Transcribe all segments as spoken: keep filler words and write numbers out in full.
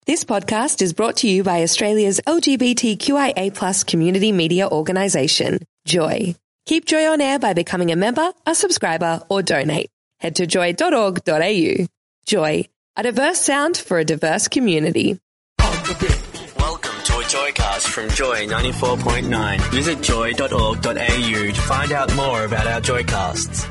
This podcast is brought to you by Australia's L G B T Q I A plus community media organisation, Joy. Keep Joy on air by becoming a member, a subscriber, or donate. Head to joy dot org dot a u. Joy, a diverse sound for a diverse community. Welcome to a Joycast from Joy ninety-four point nine. Visit joy dot org dot a u to find out more about our Joycasts.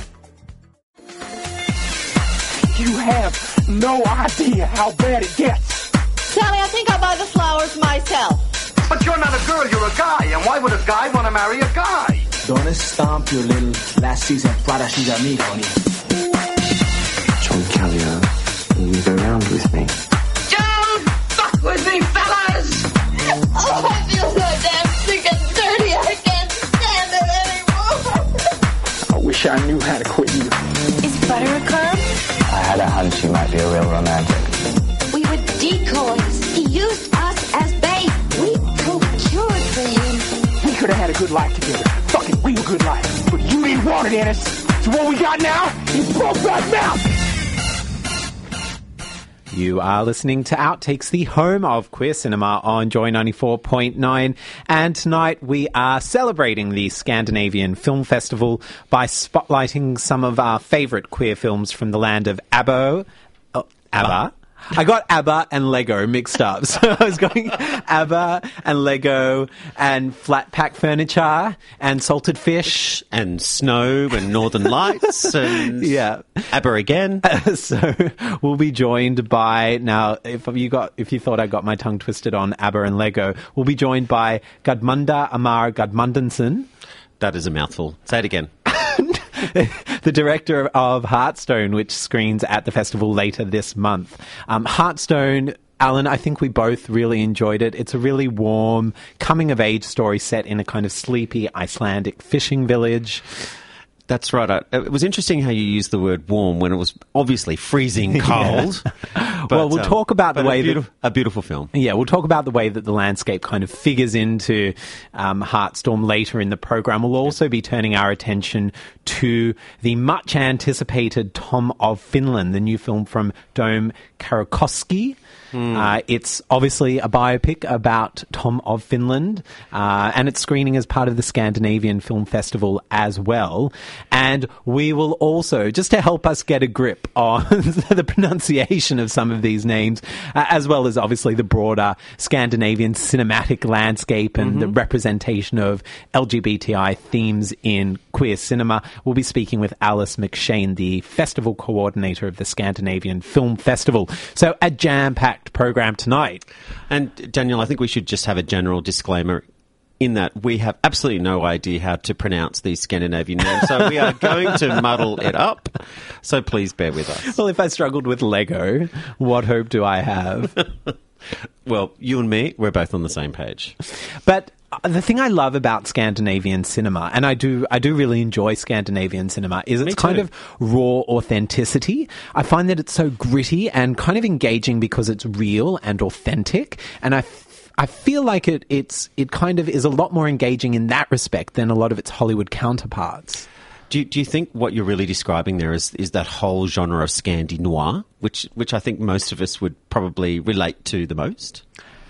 You have no idea how bad it gets. Sally, I think I'll buy the flowers myself. But you're not a girl, you're a guy. And why would a guy want to marry a guy? Don't stomp your little last season para me, honey. John Callio, will you go round with me? Don't fuck with me, fellas! Oh, I feel so damn sick and dirty. I can't stand it anymore. I wish I knew how to quit you. Is butter a curb? I had a hunch you might be a real romantic. We were decoys. He used us as bait. We procured for him. We could have had a good life together. Fucking real good life. But you didn't want it, Ennis. So what we got now is broke right now. You are listening to Outtakes, the home of queer cinema on Joy ninety-four point nine. And tonight we are celebrating the Scandinavian Film Festival by spotlighting some of our favourite queer films from the land of Abo. Oh, ABBA. I got ABBA and Lego mixed up. So I was going ABBA and Lego and flat pack furniture and salted fish. And snow and northern lights and Yeah. ABBA again. So we'll be joined by, now if you got if you thought I got my tongue twisted on ABBA and Lego, we'll be joined by Gudmunda Amar Gudmundsson. That is a mouthful. Say it again. The director of Heartstone, which screens at the festival later this month. Um, Heartstone, Alan, I think we both really enjoyed it. It's a really warm, coming-of-age story set in a kind of sleepy Icelandic fishing village. That's right. It was interesting how you used the word warm when it was obviously freezing cold. Yeah. But, well, we'll um, talk about the way a beautiful, that... A beautiful film. Yeah, we'll talk about the way that the landscape kind of figures into um, Heartstorm later in the program. We'll also be turning our attention to the much-anticipated Tom of Finland, the new film from Dome Karakoski. Mm. Uh, it's obviously a biopic about Tom of Finland, uh, and it's screening as part of the Scandinavian Film Festival as well. And we will also, just to help us get a grip on the pronunciation of some of these names, uh, as well as obviously the broader Scandinavian cinematic landscape and mm-hmm. the representation of L G B T I themes in queer cinema, we'll be speaking with Alice McShane, the festival coordinator of the Scandinavian Film Festival. So a jam-packed program tonight. And Daniel, I think we should just have a general disclaimer in that we have absolutely no idea how to pronounce these Scandinavian names, so we are going to muddle it up. So please bear with us. Well, if I struggled with Lego, what hope do I have? Well, you and me, we're both on the same page. But the thing I love about Scandinavian cinema, and I do I do really enjoy Scandinavian cinema, is its kind of raw authenticity. I find that it's so gritty and kind of engaging because it's real and authentic, and I I feel like it it's it kind of is a lot more engaging in that respect than a lot of its Hollywood counterparts. Do you, do you think what you're really describing there is, is that whole genre of Scandi noir, which which I think most of us would probably relate to the most?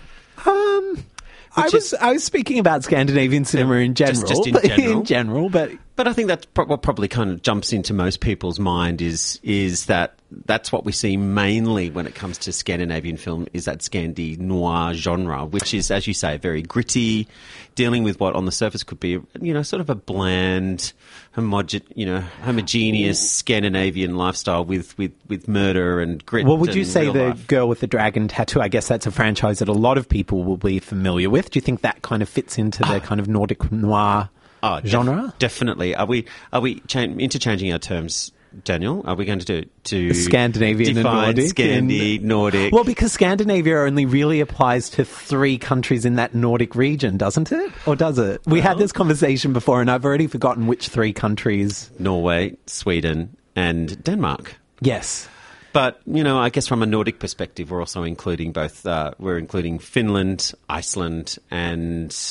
Um, I was is, I was speaking about Scandinavian cinema in general, just, just in general, in general, but but I think that's pro- what probably kind of jumps into most people's mind is is that that's what we see mainly when it comes to Scandinavian film, is that Scandi noir genre, which is, as you say, very gritty, dealing with what on the surface could be, you know, sort of a bland, homogen, you know, homogeneous Scandinavian lifestyle with, with, with murder and grit. Well, would you say the life. Girl with the Dragon Tattoo? I guess that's a franchise that a lot of people will be familiar with. Do you think that kind of fits into the kind of Nordic noir oh, genre? Def- definitely. Are we are we cha- interchanging our terms? Daniel, are we going to do to Scandinavian and Nordic? Scandi, Nordic. Well, because Scandinavia only really applies to three countries in that Nordic region, doesn't it? Or does it? We well, had this conversation before, and I've already forgotten which three countries. Norway, Sweden, and Denmark. Yes. But, you know, I guess from a Nordic perspective, we're also including both, uh, we're including Finland, Iceland, and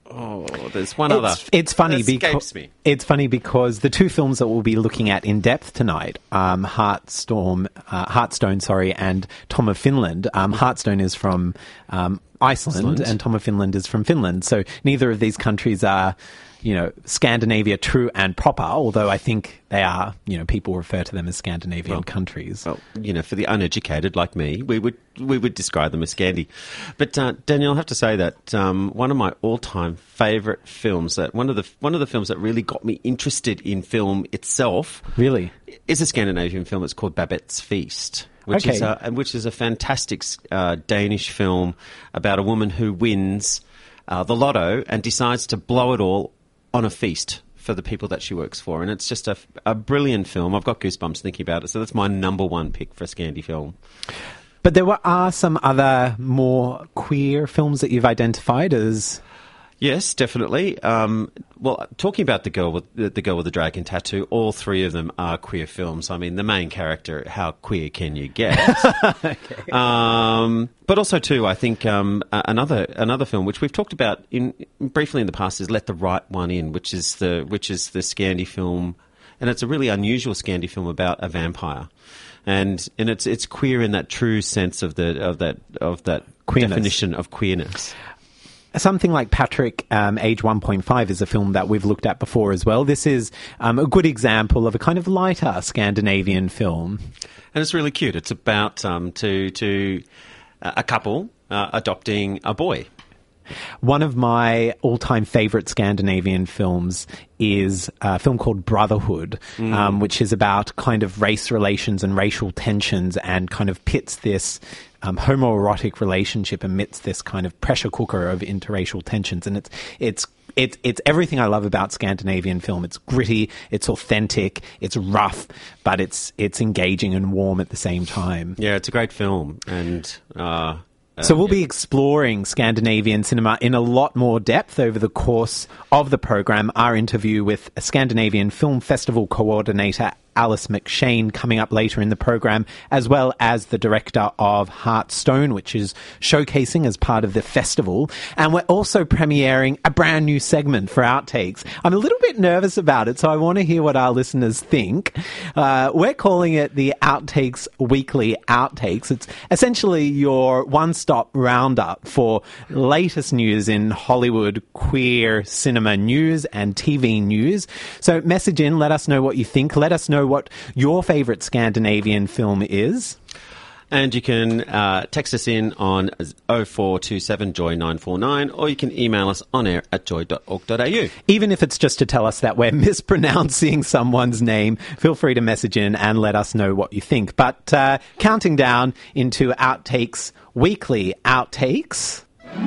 Oh, there's one it's, other. It's funny That escapes because me. it's funny because the two films that we'll be looking at in depth tonight, um, Heartstorm, uh, Heartstone, sorry, and Tom of Finland. Um, Heartstone is from um, Iceland, Iceland, and Tom of Finland is from Finland. So neither of these countries are, you know, Scandinavia true and proper. Although I think they are, you know, people refer to them as Scandinavian Well, countries. Well, you know, for the uneducated like me, we would we would describe them as Scandi. But uh, Daniel, I have to say that um, one of my all-time favourite films, that one of the one of the films that really got me interested in film itself, Really? is a Scandinavian film. It's called Babette's Feast, which Okay. is a, and which is a fantastic uh, Danish film about a woman who wins uh, the lotto and decides to blow it all on a feast for the people that she works for. And it's just a, a brilliant film. I've got goosebumps thinking about it. So that's my number one pick for a Scandi film. But there were, are some other more queer films that you've identified as... Yes, definitely. Um, well, talking about the girl with the, the girl with the dragon tattoo, all three of them are queer films. I mean, the main character, how queer can you get? Okay. Um, but also, too, I think um, a- another another film which we've talked about in briefly in the past is Let the Right One In, which is the which is the Scandi film, and it's a really unusual Scandi film about a vampire. And and it's it's queer in that true sense of the of that of that Queerness. definition of queerness. Something like Patrick, um, Age one point five is a film that we've looked at before as well. This is um, a good example of a kind of lighter Scandinavian film. And it's really cute. It's about um, to to uh, a couple uh, adopting a boy. One of my all-time favourite Scandinavian films is a film called Brotherhood, Mm. um, which is about kind of race relations and racial tensions and kind of pits this um, homoerotic relationship amidst this kind of pressure cooker of interracial tensions. And it's it's it's it's everything I love about Scandinavian film. It's gritty, it's authentic, it's rough, but it's it's engaging and warm at the same time. Yeah, it's a great film. And uh, So we'll be exploring Scandinavian cinema in a lot more depth over the course of the program. Our interview with a Scandinavian Film Festival coordinator, Alice McShane, coming up later in the program, as well as the director of Heartstone, which is showcasing as part of the festival. And we're also premiering a brand new segment for Outtakes. I'm a little bit nervous about it, so I want to hear what our listeners think. Uh, we're calling it the Outtakes Weekly Outtakes. It's essentially your one-stop roundup for latest news in Hollywood queer cinema news and T V news. So message in, let us know what you think. Let us know what your favourite Scandinavian film is. And you can uh, text us in on oh four two seven joy nine four nine, or you can email us on air at joy dot org dot a u. Even if it's just to tell us that we're mispronouncing someone's name, feel free to message in and let us know what you think. But uh, counting down into Outtakes Weekly Outtakes.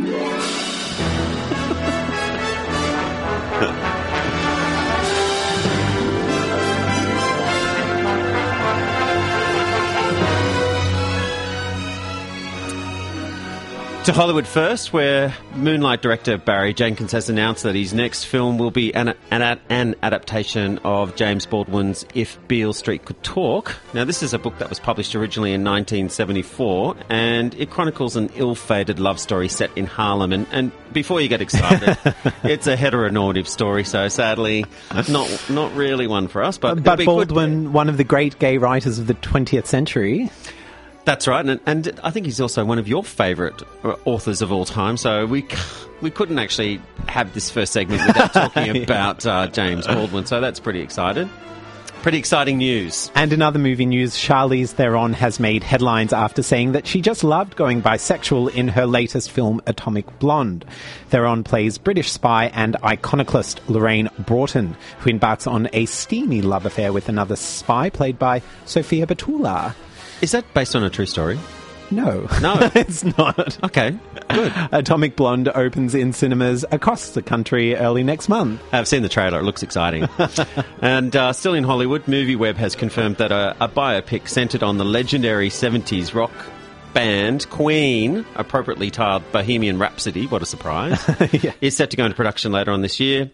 To Hollywood first, where Moonlight director Barry Jenkins has announced that his next film will be an, an, an adaptation of James Baldwin's If Beale Street Could Talk. Now, this is a book that was published originally in nineteen seventy-four, and it chronicles an ill-fated love story set in Harlem. And, and before you get excited, it's a heteronormative story, so sadly, not not really one for us. But, But it'll be good. Baldwin, one of the great gay writers of the twentieth century. That's right, and, and I think he's also one of your favourite authors of all time, so we c- we couldn't actually have this first segment without talking Yeah. about uh, James Baldwin, so that's pretty excited. Pretty exciting news. And in other movie news, Charlize Theron has made headlines after saying that she just loved going bisexual in her latest film, Atomic Blonde. Theron plays British spy and iconoclast Lorraine Broughton, who embarks on a steamy love affair with another spy played by Sophia Boutella. Is that based on a true story? No. No. It's not. Okay, good. Atomic Blonde opens in cinemas across the country early next month. I've seen the trailer. It looks exciting. And uh, still in Hollywood, MovieWeb has confirmed that a, a biopic centred on the legendary seventies rock band Queen, appropriately titled Bohemian Rhapsody, what a surprise, Yeah. is set to go into production later on this year.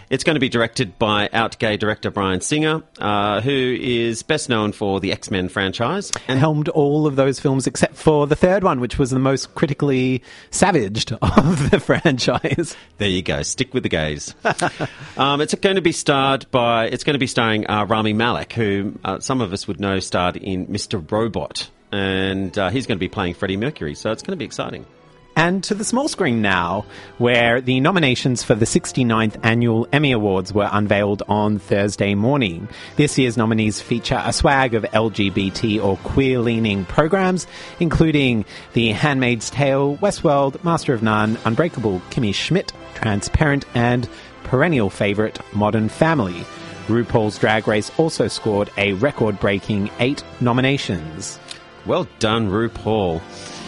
It's going to be directed by out gay director Bryan Singer, uh, who is best known for the X-Men franchise. And helmed all of those films except for the third one, which was the most critically savaged of the franchise. There you go. Stick with the gays. um, it's going to be starred by. It's going to be starring uh, Rami Malek, who uh, some of us would know starred in Mister Robot, and uh, he's going to be playing Freddie Mercury. So it's going to be exciting. And to the small screen now, where the nominations for the sixty-ninth Annual Emmy Awards were unveiled on Thursday morning. This year's nominees feature a swag of L G B T or queer-leaning programs, including The Handmaid's Tale, Westworld, Master of None, Unbreakable Kimmy Schmidt, Transparent, and perennial favourite Modern Family. RuPaul's Drag Race also scored a record-breaking eight nominations. Well done, RuPaul.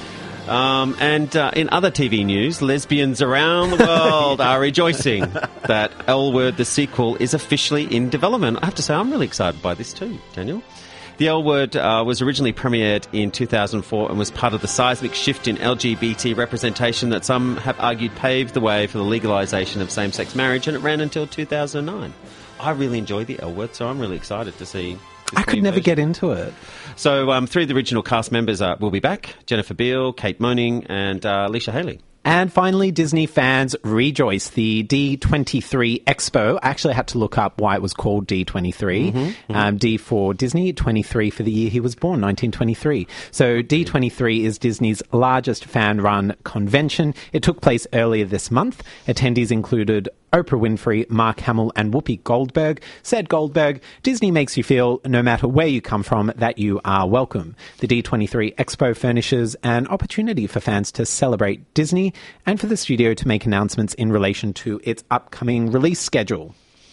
Um, and uh, in other T V news, lesbians around the world are rejoicing that L Word, the sequel, is officially in development. I have to say, I'm really excited by this too, Daniel. The L Word uh, was originally premiered in two thousand four and was part of the seismic shift in L G B T representation that some have argued paved the way for the legalisation of same-sex marriage, and it ran until two thousand nine. I really enjoyed the L Word, so I'm really excited to see I could never version. get into it. So um, three of the original cast members uh, will be back. Jennifer Beal, Kate Moning, and uh, Alicia Haley. And finally, Disney fans rejoice. The D twenty-three Expo. I actually had to look up why it was called D twenty-three. Mm-hmm, mm-hmm. Um, D for Disney, twenty-three for the year he was born, nineteen twenty-three. So D twenty-three is Disney's largest fan-run convention. It took place earlier this month. Attendees included Oprah Winfrey, Mark Hamill, and Whoopi Goldberg. Said Goldberg, Disney makes you feel, no matter where you come from, that you are welcome. The D twenty-three Expo furnishes an opportunity for fans to celebrate Disney and for the studio to make announcements in relation to its upcoming release schedule.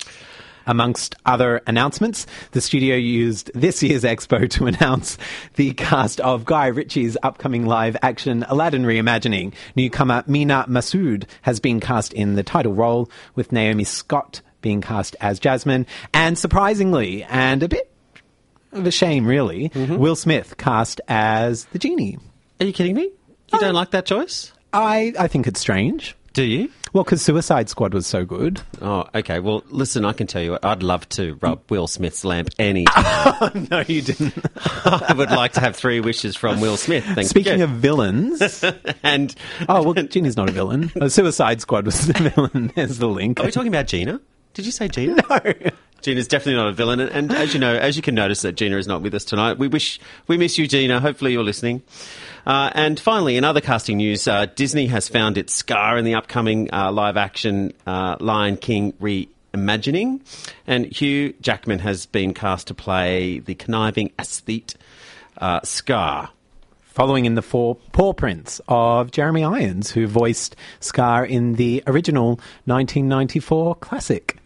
Amongst other announcements, the studio used this year's Expo to announce the cast of Guy Ritchie's upcoming live-action Aladdin reimagining. Newcomer Mina Masood has been cast in the title role, with Naomi Scott being cast as Jasmine, and surprisingly, and a bit of a shame really, mm-hmm. Will Smith cast as the genie. Are you kidding me? You oh. don't like that choice? I, I think it's strange. Do you? Well, because Suicide Squad was so good. Oh, okay. Well, listen, I can tell you, I'd love to rub Will Smith's lamp any time. No, you didn't. I would like to have three wishes from Will Smith. Thank Speaking you. of villains. and Oh, well, Gina's not a villain. Uh, Suicide Squad was the villain. There's the link. Are we talking about Gina? Did you say Gina? No. Gina's definitely not a villain. And, and as you know, as you can notice that Gina is not with us tonight, we wish, we miss you, Gina. Hopefully you're listening. Uh, and finally, in other casting news, uh, Disney has found its Scar in the upcoming uh, live-action uh, Lion King reimagining, and Hugh Jackman has been cast to play the conniving aesthete uh, Scar. Following in the four paw prints of Jeremy Irons, who voiced Scar in the original nineteen ninety-four classic.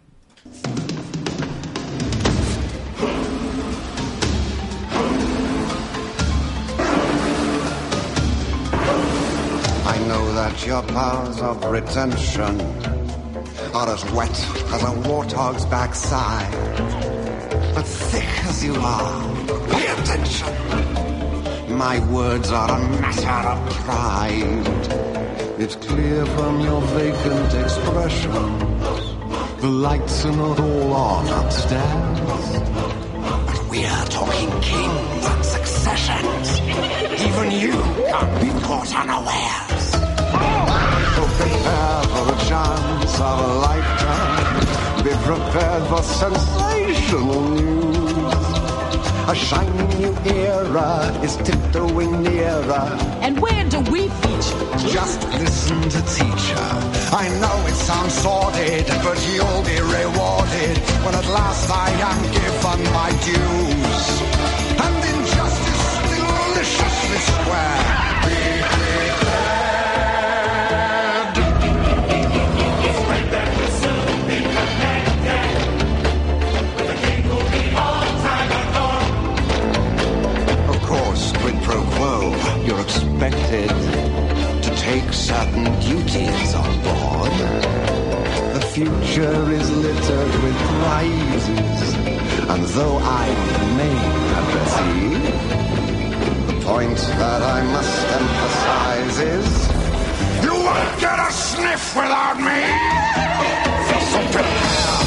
I know that your powers of retention are as wet as a warthog's backside. But thick as you are, pay attention. My words are a matter of pride. It's clear from your vacant expression the lights are not all on upstairs. But we're talking kings and successions. Even you can't be caught unawares. So prepare for a chance of a lifetime. Be prepared for sensational news. A shiny new era is tiptoeing nearer. And where do we feature? Just listen to teacher. I know it sounds sordid, but you'll be rewarded when at last I am given my dues. And injustice deliciously square. Be prepared. Spread that will soon be connected with the king who'll be all time adored. Of course, quid pro quo, you're expected to take certain duties on board. The future is littered with prizes, and though I may have received, the point that I must emphasize is you won't get a sniff without me. So prepare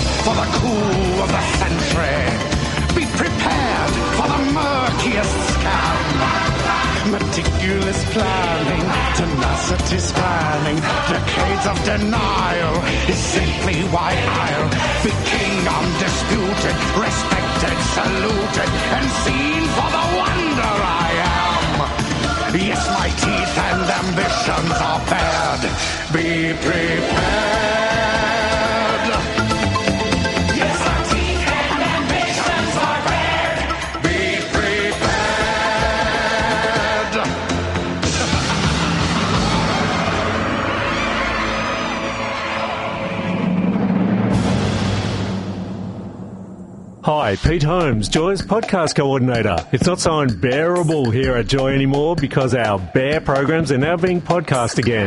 meticulous planning, tenacity spanning, decades of denial is simply why I'll be king undisputed, respected, saluted, and seen for the wonder I am. Yes, my teeth and ambitions are bared. Be prepared. Yes, my teeth and ambitions are bared. Be prepared. Hi, Pete Holmes, Joy's podcast coordinator. It's not so unbearable here at Joy anymore because our Bear programs are now being podcast again.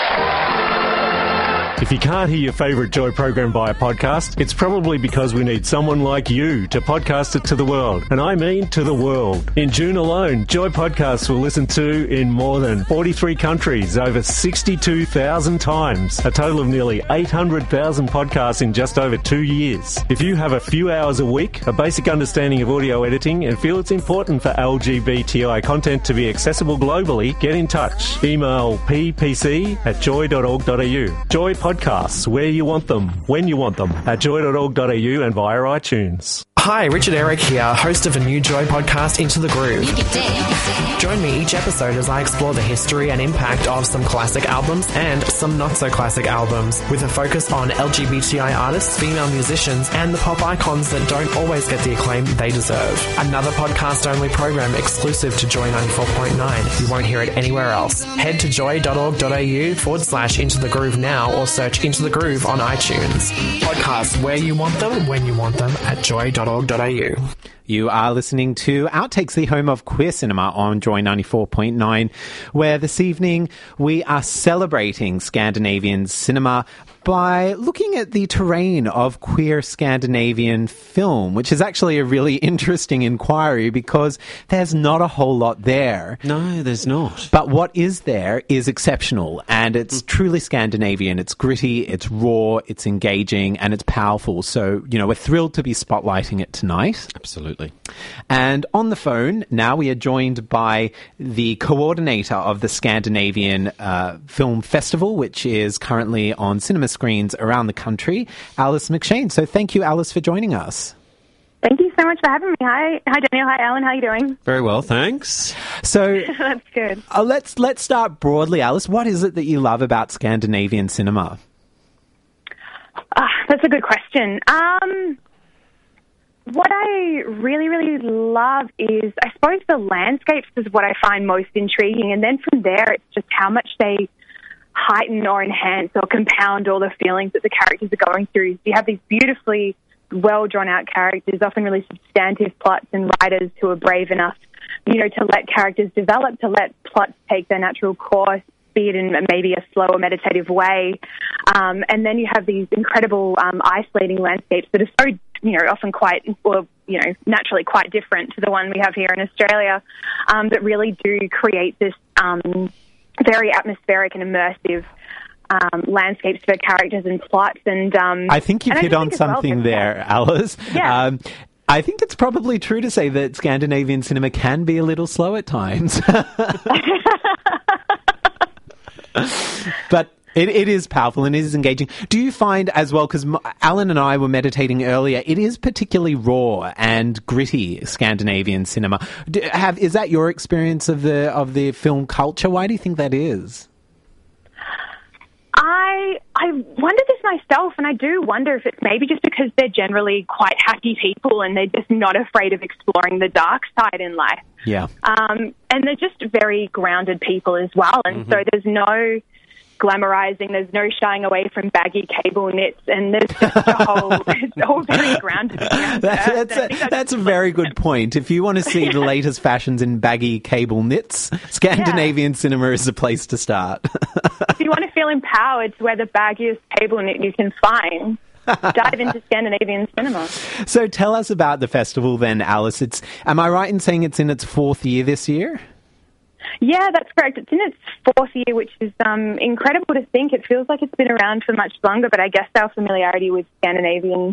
If you can't hear your favourite Joy program via podcast, it's probably because we need someone like you to podcast it to the world. And I mean to the world. In June alone, Joy podcasts were listened to in more than forty-three countries, over sixty-two thousand times. A total of nearly eight hundred thousand podcasts in just over two years. If you have a few hours a week, a basic understanding of audio editing, and feel it's important for L G B T I content to be accessible globally, get in touch. Email p p c at joy dot org dot a u. Joy podcasts where you want them, when you want them, at joy dot org dot a u and via iTunes. Hi, Richard Eric here, host of a new Joy podcast, Into the Groove. Join me each episode as I explore the history and impact of some classic albums and some not-so-classic albums, with a focus on L G B T I artists, female musicians, and the pop icons that don't always get the acclaim they deserve. Another podcast-only program exclusive to Joy ninety-four point nine. You won't hear it anywhere else. Head to joy dot org dot a u forward slash Into the Groove now, or search Into the Groove on iTunes. Podcasts where you want them, when you want them, at joy dot org dot a u. You are listening to Outtakes, the home of queer cinema on Joy ninety-four point nine, where this evening we are celebrating Scandinavian cinema by looking at the terrain of queer Scandinavian film, which is actually a really interesting inquiry because there's not a whole lot there. No, there's not. But what is there is exceptional, and it's truly Scandinavian. It's gritty, it's raw, it's engaging, and it's powerful. So, you know, we're thrilled to be spotlighting it tonight. Absolutely. And on the phone, now we are joined by the coordinator of the Scandinavian uh, Film Festival, which is currently on cinema screens around the country, Alice McShane. So thank you, Alice, for joining us. Thank you so much for having me. Hi, hi Daniel. Hi, Alan. How are you doing? Very well, thanks. So that's good. Uh, let's let's start broadly, Alice. What is it that you love about Scandinavian cinema? Uh, that's a good question. Um, what I really, really love is, I suppose, the landscapes is what I find most intriguing, and then from there, it's just how much they heighten or enhance or compound all the feelings that the characters are going through. You have these beautifully well drawn out characters, often really substantive plots, and writers who are brave enough, you know, to let characters develop, to let plots take their natural course, be it in maybe a slow or meditative way. Um, and then you have these incredible um, isolating landscapes that are so, you know, often quite, well, you know, naturally quite different to the one we have here in Australia, um, that really do create this um, very atmospheric and immersive um, landscapes for characters and plots. And um, I think you've hit on something well, there, Alice. Yeah. Um, I think it's probably true to say that Scandinavian cinema can be a little slow at times. But it, it is powerful and it is engaging. Do you find as well, because Alan and I were meditating earlier, it is particularly raw and gritty Scandinavian cinema. Do, have, is that your experience of the of the film culture? Why do you think that is? I I wonder this myself, and I do wonder if it's maybe just because they're generally quite happy people and they're just not afraid of exploring the dark side in life. Yeah. Um, and they're just very grounded people as well, and mm-hmm. so there's no glamorizing, there's no shying away from baggy cable knits, and there's just a whole, it's all very grounded. That's, that's, a, that's, that's a very good point. If you want to see the latest fashions in baggy cable knits, Scandinavian yeah. cinema is the place to start. If you want to feel empowered to wear the baggiest cable knit you can find, dive into Scandinavian cinema. So tell us about the festival then, Alice. It's, am I right in saying it's in its fourth year this year? Yeah, that's correct. It's in its fourth year, which is um, incredible to think. It feels like it's been around for much longer, but I guess our familiarity with Scandinavian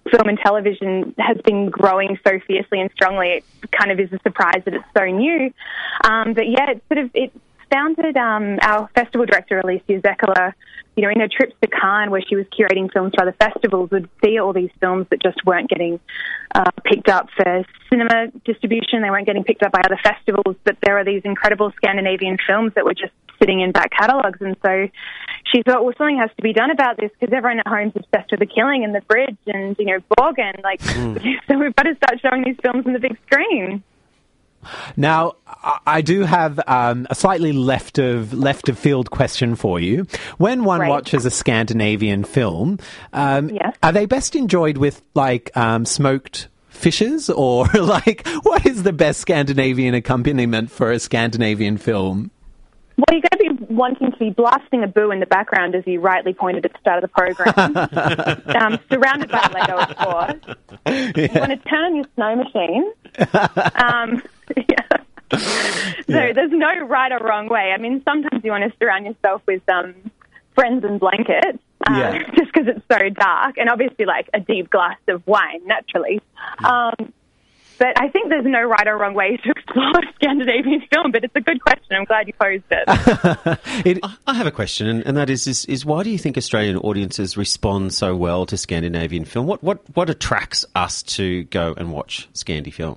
film and television has been growing so fiercely and strongly, it kind of is a surprise that it's so new. Um, but yeah, it's sort of, it founded um, our festival director, Alicia Zekela, you know, in her trips to Cannes, where she was curating films for other festivals, would see all these films that just weren't getting uh, picked up for cinema distribution. They weren't getting picked up by other festivals, but there are these incredible Scandinavian films that were just sitting in back catalogues. And so she thought, well, something has to be done about this because everyone at home's obsessed with The Killing and The Bridge and, you know, Borgen. Like, mm. so we've got to start showing these films on the big screen. Now, I do have um, a slightly left of left of field question for you. When one right. watches a Scandinavian film, um, yes. are they best enjoyed with like um, smoked fishes, or like what is the best Scandinavian accompaniment for a Scandinavian film? Well, you're going to be wanting to be blasting a boo in the background, as you rightly pointed at the start of the program, um, surrounded by Lego, of course. Yeah. You want to turn on your snow machine. Um, yeah. So yeah. There's no right or wrong way. I mean, sometimes you want to surround yourself with um, friends and blankets, um, yeah. just because it's so dark, and obviously like a deep glass of wine, naturally. Yeah. Um, But I think there's no right or wrong way to explore Scandinavian film, but it's a good question. I'm glad you posed it. it I have a question, and, and that is, is, is why do you think Australian audiences respond so well to Scandinavian film? What, what, what attracts us to go and watch Scandi film?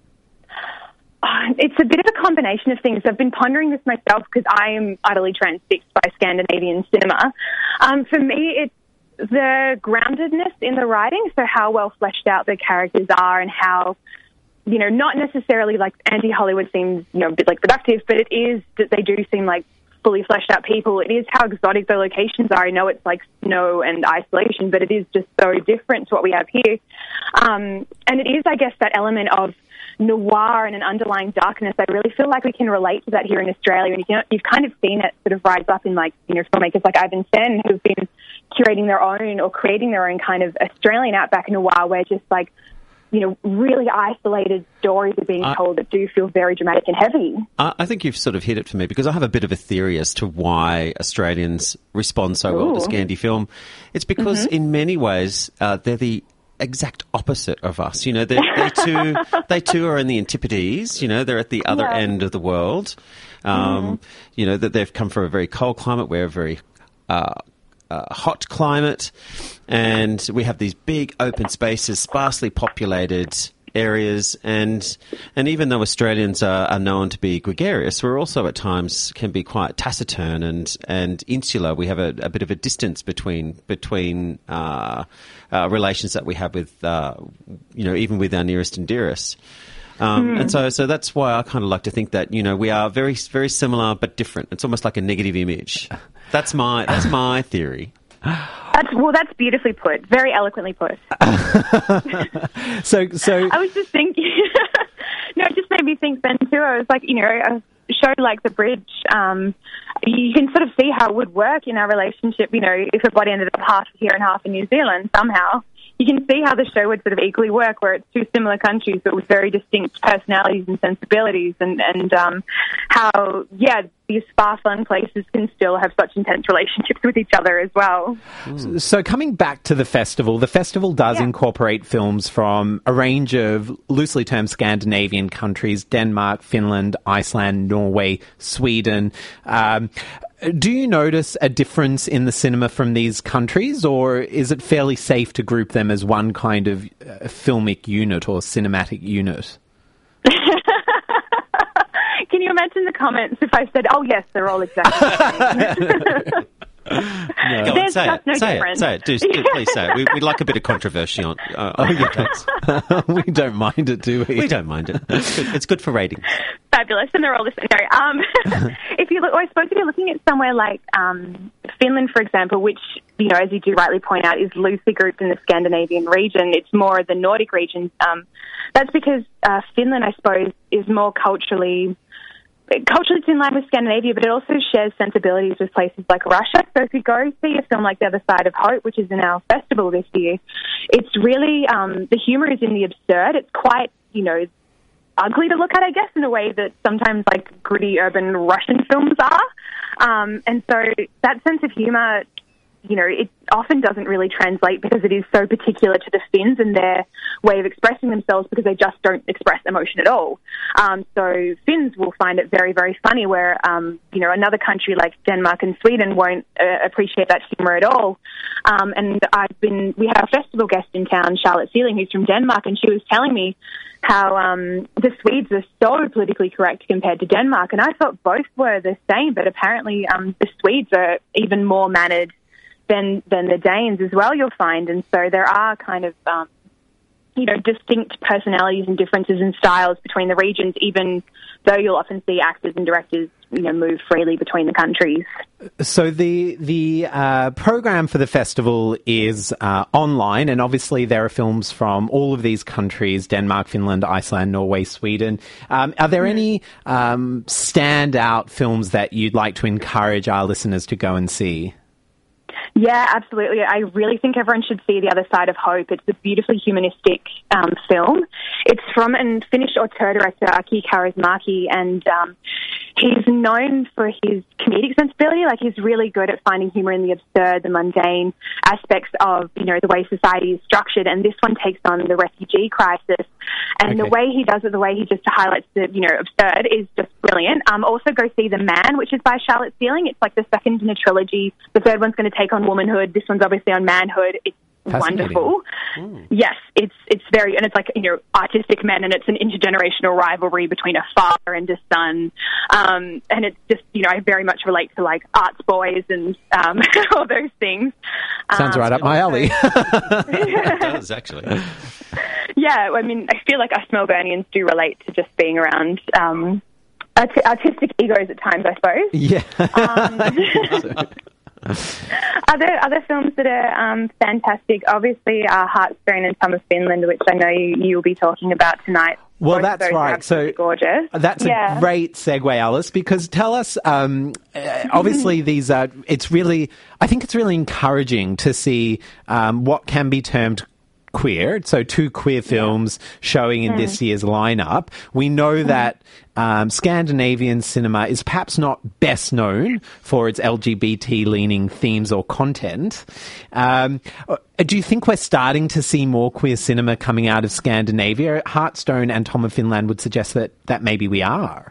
Uh, it's a bit of a combination of things. I've been pondering this myself because I am utterly transfixed by Scandinavian cinema. Um, for me, it's the groundedness in the writing, so how well fleshed out the characters are and how, you know, not necessarily like anti-Hollywood seems, you know, a bit like productive, but it is that they do seem like fully fleshed out people. It is how exotic the locations are. I know it's like snow and isolation, but it is just so different to what we have here. Um, and it is, I guess, that element of noir and an underlying darkness. I really feel like we can relate to that here in Australia, and you can, you've kind of seen it sort of rise up in like, you know, filmmakers like Ivan Sen who've been curating their own or creating their own kind of Australian outback noir where just like, you know, really isolated stories are being I, told that do feel very dramatic and heavy. I think you've sort of hit it for me because I have a bit of a theory as to why Australians respond so Ooh. well to Scandi film. It's because mm-hmm. in many ways uh, they're the exact opposite of us. You know, they too they too are in the Antipodes. You know, they're at the other yeah. end of the world. Um, mm-hmm. You know, that they've come from a very cold climate. We're a very uh, uh, hot climate, and we have these big open spaces, sparsely populated areas, and and even though Australians are, are known to be gregarious, we're also at times can be quite taciturn and and insular. We have a, a bit of a distance between between uh, uh, relations that we have with uh, you know, even with our nearest and dearest. Um, mm. And so, so that's why I kind of like to think that, you know, we are very, very similar but different. It's almost like a negative image. That's my that's my theory. That's, well, that's beautifully put. Very eloquently put. so, so I was just thinking. No, it just made me think then too. I was like, you know, a show like The Bridge. Um, you can sort of see how it would work in our relationship. You know, if a body ended up half here and half in New Zealand somehow. You can see how the show would sort of equally work, where it's two similar countries but with very distinct personalities and sensibilities, and and um, how yeah these far-flung places can still have such intense relationships with each other as well. Mm. So coming back to the festival, the festival does yeah. incorporate films from a range of loosely termed Scandinavian countries: Denmark, Finland, Iceland, Norway, Sweden. Um, Do you notice a difference in the cinema from these countries, or is it fairly safe to group them as one kind of uh, filmic unit or cinematic unit? Can you imagine the comments if I said, oh, yes, they're all exactly the same? No. Go on, say it. No say difference. it. Say it. Do, do, please say it. We, we'd like a bit of controversy on. Uh, on oh, yeah. We don't mind it, do we? We don't mind it. It's good, it's good for ratings. Fabulous, and they're all the same. Sorry. Um, if you look, I suppose if you're looking at somewhere like um, Finland, for example, which, you know, as you do rightly point out, is loosely grouped in the Scandinavian region, it's more the Nordic region. Um, that's because uh, Finland, I suppose, is more culturally. Culturally, it's in line with Scandinavia, but it also shares sensibilities with places like Russia. So if you go see a film like The Other Side of Hope, which is in our festival this year, it's really, um, the humour is in the absurd. It's quite, you know, ugly to look at, I guess, in a way that sometimes like gritty urban Russian films are. Um, and so that sense of humour you know, it often doesn't really translate because it is so particular to the Finns and their way of expressing themselves, because they just don't express emotion at all. Um, so Finns will find it very, very funny where, um, you know, another country like Denmark and Sweden won't uh, appreciate that humour at all. Um, and I've been, we had our festival guest in town, Charlotte Sealing, who's from Denmark, and she was telling me how um, the Swedes are so politically correct compared to Denmark, and I thought both were the same, but apparently um, the Swedes are even more mannered than than the Danes as well, you'll find. And so there are kind of, um, you know, distinct personalities and differences in styles between the regions, even though you'll often see actors and directors, you know, move freely between the countries. So the the uh, program for the festival is uh, online, and obviously there are films from all of these countries: Denmark, Finland, Iceland, Norway, Sweden. Um, are there any um, standout films that you'd like to encourage our listeners to go and see? Yeah, absolutely. I really think everyone should see The Other Side of Hope. It's a beautifully humanistic um, film. It's from a Finnish auteur director, Aki Kaurismäki, and um, he's known for his comedic sensibility. Like, he's really good at finding humour in the absurd, the mundane aspects of, you know, the way society is structured. And this one takes on the refugee crisis. And okay. the way he does it, the way he just highlights the, you know, absurd is just brilliant. Um, also go see The Man, which is by Charlotte Sealing. It's like the second in a trilogy. The third one's going to take on womanhood. This one's obviously on manhood. It's wonderful. Mm. Yes, it's it's very, and it's like, you know, artistic men, and it's an intergenerational rivalry between a father and a son. Um, and it's just, you know, I very much relate to like arts boys and um, all those things. Sounds um, right up my alley. It does, actually. Yeah, I mean, I feel like us Melburnians do relate to just being around um, art- artistic egos at times, I suppose. Yeah. Um, other other films that are um, fantastic, obviously, are Heartstone and Tom of Finland, which I know you, you'll be talking about tonight. Well, Both that's right. So gorgeous. That's yeah. a great segue, Alice, because tell us, um, uh, obviously these are, it's really, I think it's really encouraging to see um, what can be termed queer. So two queer films yeah. showing in mm. this year's lineup. We know mm. that um, Scandinavian cinema is perhaps not best known for its L G B T-leaning themes or content. Um, do you think we're starting to see more queer cinema coming out of Scandinavia? Heartstone and Tom of Finland would suggest that, that maybe we are.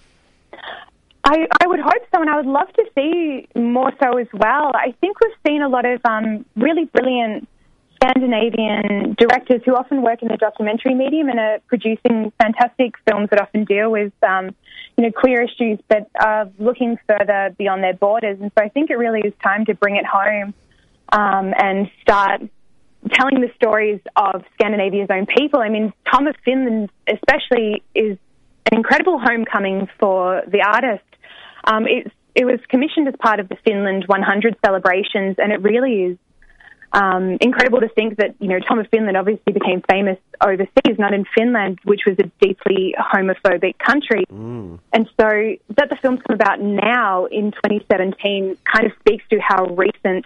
I, I would hope so, and I would love to see more so as well. I think we've seen a lot of um, really brilliant Scandinavian directors who often work in the documentary medium and are producing fantastic films that often deal with, um, you know, queer issues, but are looking further beyond their borders. And so I think it really is time to bring it home um, and start telling the stories of Scandinavia's own people. I mean, Tom of Finland especially is an incredible homecoming for the artist. Um, it's, it was commissioned as part of the Finland one hundred celebrations, and it really is Um, incredible to think that, you know, Tom of Finland obviously became famous overseas, not in Finland, which was a deeply homophobic country. Mm. And so that the film's come about now in twenty seventeen kind of speaks to how recent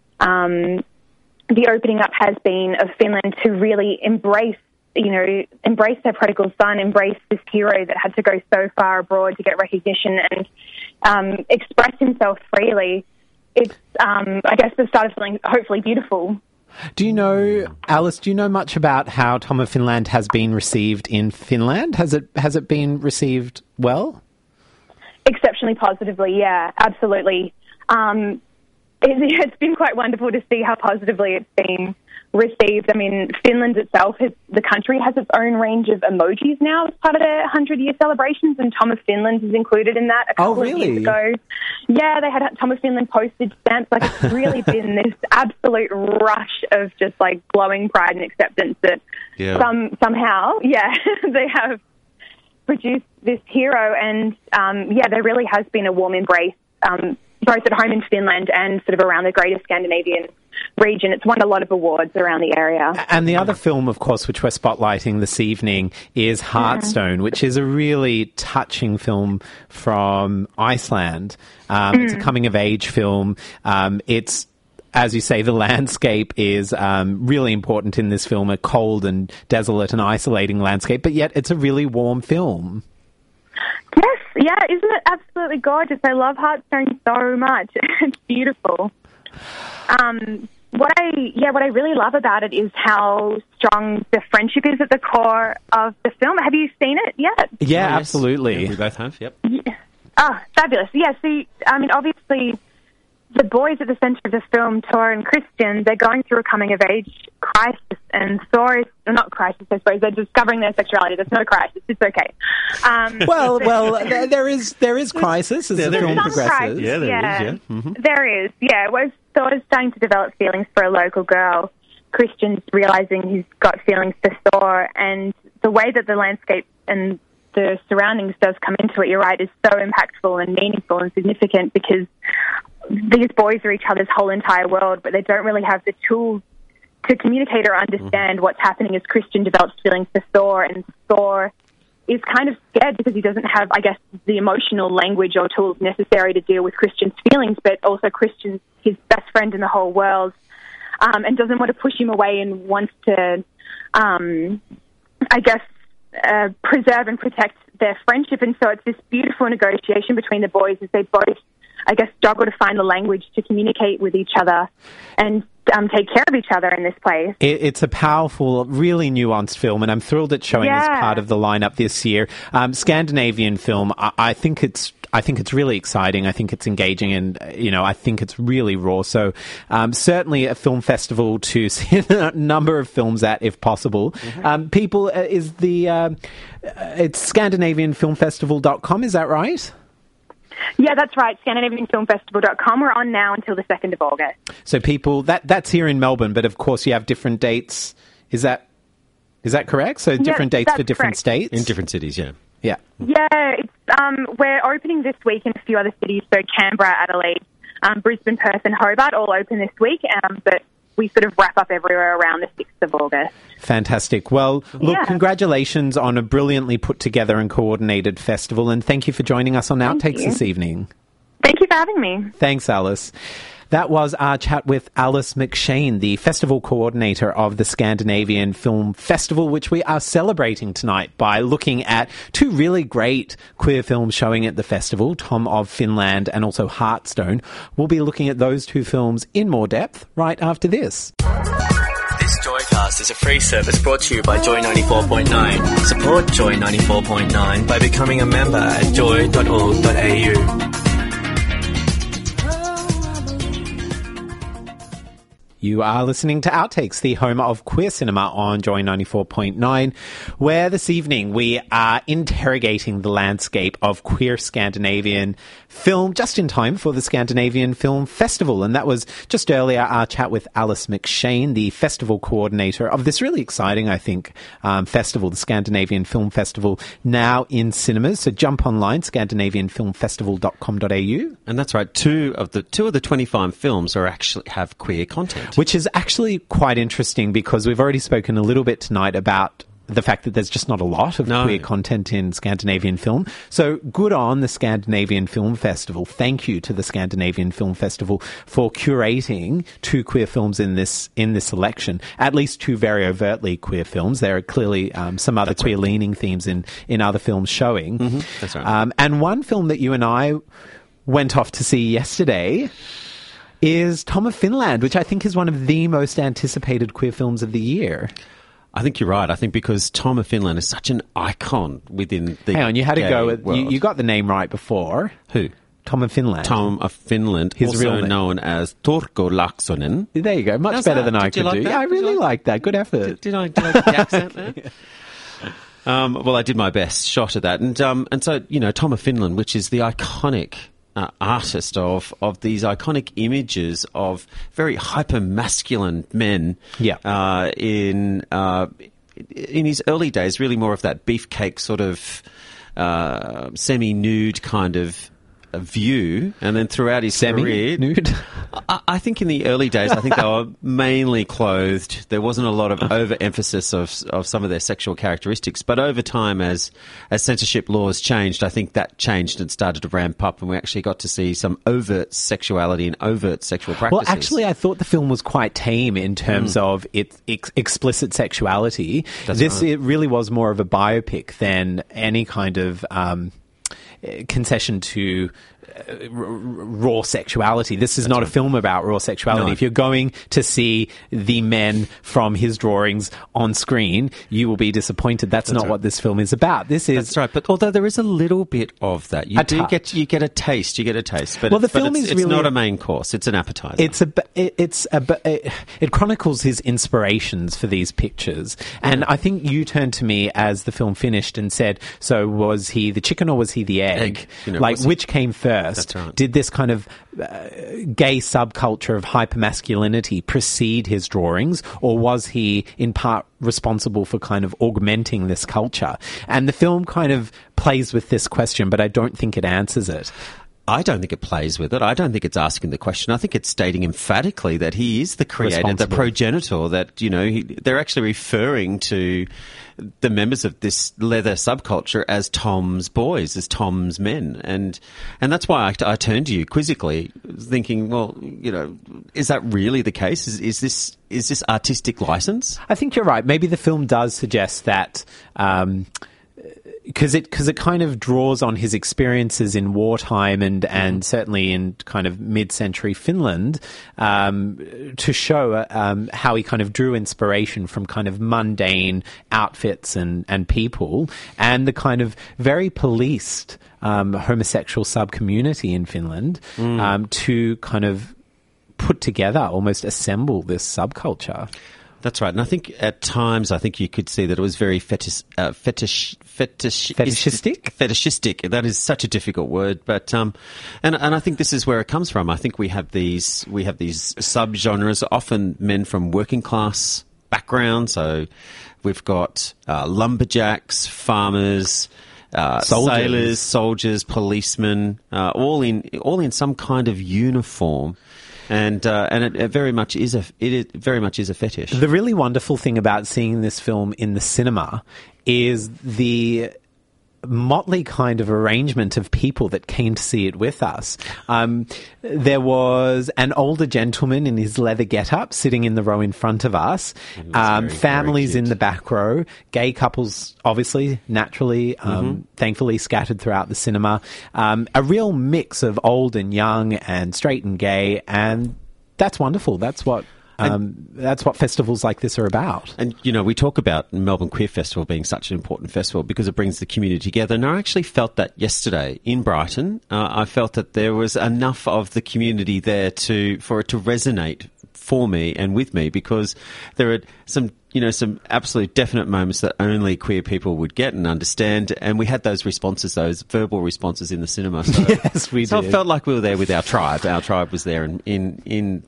um, the opening up has been of Finland to really embrace, you know, embrace their prodigal son, embrace this hero that had to go so far abroad to get recognition and um, express himself freely. It's, um, I guess, the start of something hopefully beautiful. Do you know, Alice, do you know much about how Tom of Finland has been received in Finland? Has it has it been received well? Exceptionally positively, yeah, absolutely. Um, it, it's been quite wonderful to see how positively it's been received. I mean, Finland itself, has, the country has its own range of emojis now as part of their hundred-year celebrations, and Tom of Finland is included in that a couple oh, really? of years ago. Yeah, they had Tom of Finland postage stamps. Like, it's really been this absolute rush of just, like, glowing pride and acceptance that yeah. some somehow, yeah, they have produced this hero, and, um, yeah, there really has been a warm embrace, um, both at home in Finland and sort of around the greater Scandinavian region. It's won a lot of awards around the area. And the other film, of course, which we're spotlighting this evening is Heartstone, mm. which is a really touching film from Iceland. Um, mm. It's a coming-of-age film. Um, it's, as you say, the landscape is um, really important in this film, a cold and desolate and isolating landscape, but yet it's a really warm film. Yes, yeah, isn't it absolutely gorgeous? I love Heartstone so much. It's beautiful. Um, what I yeah, what I really love about it is how strong the friendship is at the core of the film. Have you seen it yet? Yeah, Oh, yes. absolutely. Yeah, we both have, yep. Yeah. Oh, fabulous. Yeah, see, I mean, obviously, the boys at the centre of the film, Tor and Christian, they're going through a coming-of-age crisis, and Thor is, well, not crisis, I suppose, they're discovering their sexuality. There's no crisis. It's okay. Um, Well, well, there, there is there is crisis as Yeah, the there film is. progresses. crisis, Yeah, there yeah. is, yeah. Mhm. There is, yeah. Well, Thor is starting to develop feelings for a local girl. Christian's realising he's got feelings for Thor, and the way that the landscape and the surroundings does come into it, you're right, is so impactful and meaningful and significant because these boys are each other's whole entire world, but they don't really have the tools to communicate or understand mm-hmm. what's happening as Christian develops feelings for Thor, and Thor is kind of scared because he doesn't have, I guess, the emotional language or tools necessary to deal with Christian's feelings, but also Christian's his best friend in the whole world, um, and doesn't want to push him away and wants to, um, I guess, uh, preserve and protect their friendship. And so it's this beautiful negotiation between the boys as they both, I guess, struggle to find the language to communicate with each other and um, take care of each other in this place. It, it's a powerful, really nuanced film, and I'm thrilled it's showing Yeah. as part of the lineup this year. Um, Scandinavian film, I, I think it's I think it's really exciting. I think it's engaging, and you know, I think it's really raw. So, um, certainly a film festival to see a number of films at, if possible. Mm-hmm. Um, people, uh, is the uh, it's Scandinavian Film Festival dot com, is that right? Yeah, that's right, Scandinavian Film Festival dot com. We're on now until the second of August. So people, that that's here in Melbourne, but of course you have different dates. Is that is that correct? So different dates that's for different correct. states? In different cities, yeah. Yeah. Yeah, it's, um, we're opening this week in a few other cities, so Canberra, Adelaide, um, Brisbane, Perth and Hobart all open this week, um, but we sort of wrap up everywhere around the sixth of August. Fantastic. Well, look, Yeah. congratulations on a brilliantly put together and coordinated festival, and thank you for joining us on Thank Outtakes you. this evening. Thank you for having me. Thanks, Alice. That was our chat with Alice McShane, the festival coordinator of the Scandinavian Film Festival, which we are celebrating tonight by looking at two really great queer films showing at the festival, Tom of Finland and also Heartstone. We'll be looking at those two films in more depth right after this. This Joycast is a free service brought to you by Joy ninety-four point nine. Support Joy ninety-four point nine by becoming a member at joy dot org dot a u. You are listening to Outtakes, the home of queer cinema on Joy ninety-four point nine, where this evening we are interrogating the landscape of queer Scandinavian film just in time for the Scandinavian Film Festival. And that was just earlier our chat with Alice McShane, the festival coordinator of this really exciting, I think, um, festival, the Scandinavian Film Festival, now in cinemas. So jump online, scandinavian film festival dot com dot a u. And that's right, two of the two of the twenty-five films are actually have queer content. Which is actually quite interesting because we've already spoken a little bit tonight about the fact that there's just not a lot of No. queer content in Scandinavian film. So good on the Scandinavian Film Festival. Thank you to the Scandinavian Film Festival for curating two queer films in this in this selection. At least two very overtly queer films. There are clearly um, some other That's queer right. leaning themes in, in other films showing. Mm-hmm. That's right. Um, and one film that you and I went off to see yesterday is Tom of Finland, which I think is one of the most anticipated queer films of the year. I think you're right. I think because Tom of Finland is such an icon within the Hang on, you had to gay go with, you, world. you got the name right before. Who? Tom of Finland. Tom of Finland, His also real name. known as Turko Laaksonen. There you go. Much How's better that? than I Did you could like do. that? Yeah, I Did you really like- like that. Good effort. Did, did I did I get the accent there? Um, well, I did my best shot at that, and um, and so you know, Tom of Finland, which is the iconic uh, artist of of these iconic images of very hyper masculine men. Yeah. Uh, in uh, in his early days, really more of that beefcake sort of uh, semi nude kind of a view, and then throughout his Semi career, nude. I, I think in the early days, I think they were mainly clothed. There wasn't a lot of overemphasis of of some of their sexual characteristics. But over time, as as censorship laws changed, I think that changed and started to ramp up, and we actually got to see some overt sexuality and overt sexual practices. Well, actually, I thought the film was quite tame in terms Mm. of its ex- explicit sexuality. That's this right. it really was more of a biopic than any kind of um, eh, concession to r- r- raw sexuality. This is That's not right. a film about raw sexuality. No. If you're going to see the men from his drawings on screen, you will be disappointed. That's, That's not right. what this film is about. This is That's right. But although there is a little bit of that, you do touch. get you get a taste. You get a taste. But well, the it, film but it's, is it's really not a main course. It's an appetizer. It's a it, it's a it, it chronicles his inspirations for these pictures, and I think you turned to me as the film finished and said, "So was he the chicken or was he the egg? egg you know, like which came first? That's right. Did this kind of uh, gay subculture of hypermasculinity precede his drawings, or was he in part responsible for kind of augmenting this culture?" And the film kind of plays with this question, but I don't think it answers it. I don't think it plays with it. I don't think it's asking the question. I think it's stating emphatically that he is the creator, the progenitor, that, you know, he, they're actually referring to the members of this leather subculture as Tom's boys, as Tom's men. And and that's why I, I turned to you quizzically, thinking, well, you know, is that really the case? Is, is this is this artistic license? I think you're right. Maybe the film does suggest that... Um, Because it because it kind of draws on his experiences in wartime and, and certainly in kind of mid-century Finland um, to show um, how he kind of drew inspiration from kind of mundane outfits and, and people, and the kind of very policed um, homosexual sub-community in Finland mm. um, to kind of put together, almost assemble this subculture. That's right. And I think at times, I think you could see that it was very fetish, uh, fetish, fetish, fetishistic. Fetishistic. That is such a difficult word, but um, and and I think this is where it comes from. I think we have these we have these subgenres, often men from working class backgrounds. So we've got uh, lumberjacks, farmers. Uh, soldiers. Sailors, soldiers, policemen, uh, all in all in some kind of uniform. And uh, and it, it very much is a it is, very much is a fetish. The really wonderful thing about seeing this film in the cinema is the motley kind of arrangement of people that came to see it with us. Um, there was an older gentleman in his leather get-up sitting in the row in front of us, um, very, families very in the back row, gay couples, obviously, naturally, um, mm-hmm. thankfully scattered throughout the cinema, um, a real mix of old and young and straight and gay, and that's wonderful. That's what... Um, that's what festivals like this are about. And, you know, we talk about Melbourne Queer Festival being such an important festival because it brings the community together. And I actually felt that yesterday in Brighton. Uh, I felt that there was enough of the community there to for it to resonate for me and with me, because there are some, you know, some absolute definite moments that only queer people would get and understand. And we had those responses, those verbal responses in the cinema. So, yes, we so did. I felt like we were there with our tribe. Our tribe was there in... in, in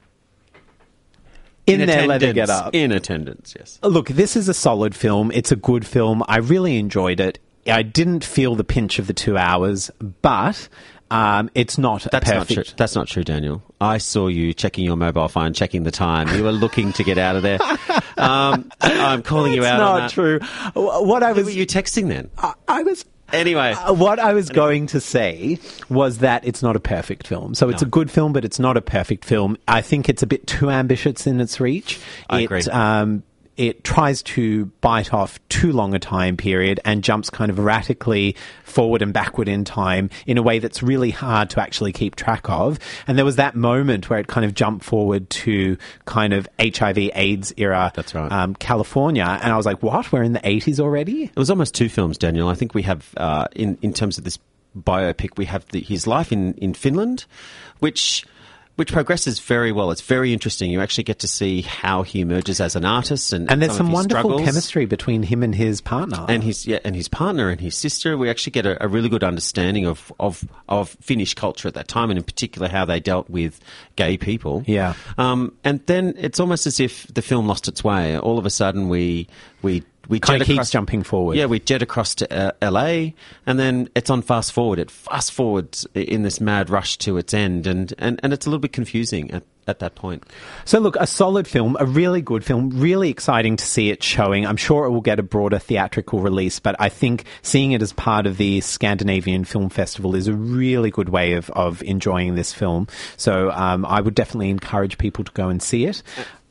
In, in their leather get up. In attendance, yes. Look, this is a solid film. It's a good film. I really enjoyed it. I didn't feel the pinch of the two hours, but um, it's not That's perfect. Not true. That's not true, Daniel. I saw you checking your mobile phone, checking the time. You were looking to get out of there. Um, I'm calling you out on that. That's not true. What I was... Who were you texting then? I, I was... Anyway. Uh, what I was going to say was that it's not a perfect film. So it's No. a good film, but it's not a perfect film. I think it's a bit too ambitious in its reach. I it, agree. Um, it tries to bite off too long a time period and jumps kind of erratically forward and backward in time in a way that's really hard to actually keep track of. And there was that moment where it kind of jumped forward to kind of H I V AIDS era That's right. um, California. And I was like, what? We're in the eighties already? It was almost two films, Daniel. I think we have, uh, in, in terms of this biopic, we have the, his life in, in Finland, which... Which progresses very well. It's very interesting. You actually get to see how he emerges as an artist, and and there's some, some wonderful struggles. chemistry between him and his partner, and his yeah, and his partner and his sister. We actually get a, a really good understanding of, of of Finnish culture at that time, and in particular how they dealt with gay people. Yeah, um, and then it's almost as if the film lost its way. All of a sudden, we we. We kind of jet keeps jumping forward. Yeah, we jet across to uh, L A, and then it's on fast forward. It fast forwards in this mad rush to its end, and, and, and it's a little bit confusing at, at that point. So look, a solid film, a really good film, really exciting to see it showing. I'm sure it will get a broader theatrical release, but I think seeing it as part of the Scandinavian Film Festival is a really good way of, of enjoying this film. So um, I would definitely encourage people to go and see it.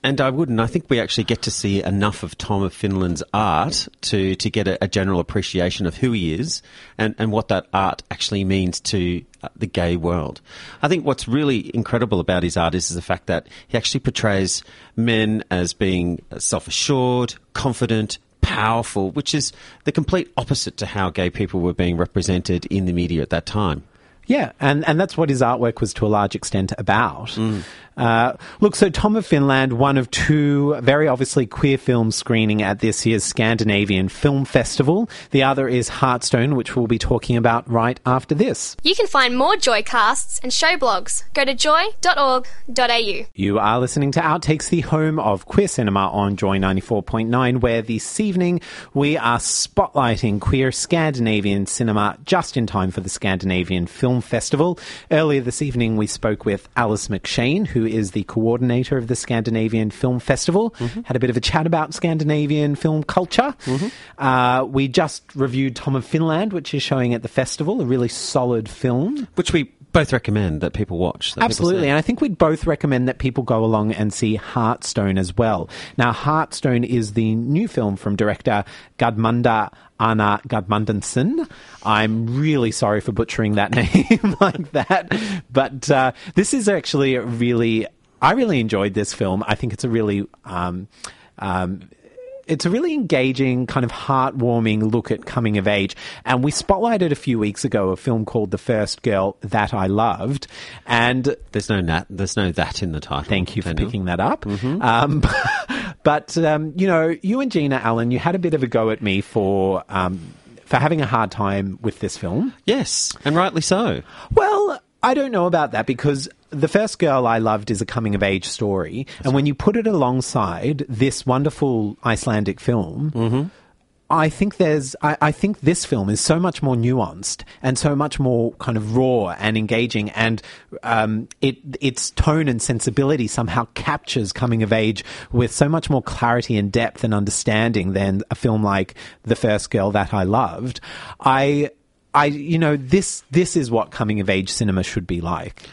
And I wouldn't. I think we actually get to see enough of Tom of Finland's art to, to get a, a general appreciation of who he is and, and what that art actually means to uh, the gay world. I think what's really incredible about his art is, is the fact that he actually portrays men as being self-assured, confident, powerful, which is the complete opposite to how gay people were being represented in the media at that time. Yeah, and, and that's what his artwork was to a large extent about. Mm. Uh, look, so Tom of Finland, one of two very obviously queer films screening at this year's Scandinavian Film Festival. The other is Heartstone, which we'll be talking about right after this. You can find more Joycasts and show blogs. Go to joy dot org dot a u. You are listening to Outtakes, the home of queer cinema on Joy ninety-four point nine, where this evening we are spotlighting queer Scandinavian cinema just in time for the Scandinavian Film Festival. Earlier this evening we spoke with Alice McShane, who is the coordinator of the Scandinavian Film Festival. Mm-hmm. Had a bit of a chat about Scandinavian film culture. Mm-hmm. Uh, we just reviewed Tom of Finland, which is showing at the festival, a really solid film. Which we both recommend that people watch. That Absolutely, people and I think we'd both recommend that people go along and see Heartstone as well. Now, Heartstone is the new film from director Gudmunda Anna Gudmundsson. I'm really sorry for butchering that name like that, but uh, this is actually a really, I really enjoyed this film. I think it's a really... Um, um, It's a really engaging, kind of heartwarming look at coming of age. And we spotlighted a few weeks ago a film called The First Girl That I Loved. And there's no nat, there's no that in the title. Thank you for Daniel. picking that up. Mm-hmm. Um, but, um, you know, you and Gina Allen, you had a bit of a go at me for... Um, for having a hard time with this film. Yes, and rightly so. Well, I don't know about that because The First Girl I Loved is a coming-of-age story, That's and right. when you put it alongside this wonderful Icelandic film, mm-hmm. I think there's, I, I think this film is so much more nuanced and so much more kind of raw and engaging, and um, it its tone and sensibility somehow captures coming of age with so much more clarity and depth and understanding than a film like The First Girl That I Loved. I, I, you know, this this is what coming of age cinema should be like.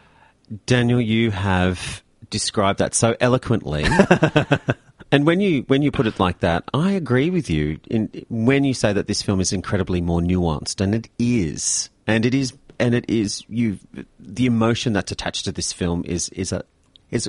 Daniel, you have described that so eloquently. And when you when you put it like that, I agree with you in, when you say that this film is incredibly more nuanced, and it is, and it is, and it is. You, the emotion that's attached to this film is is a is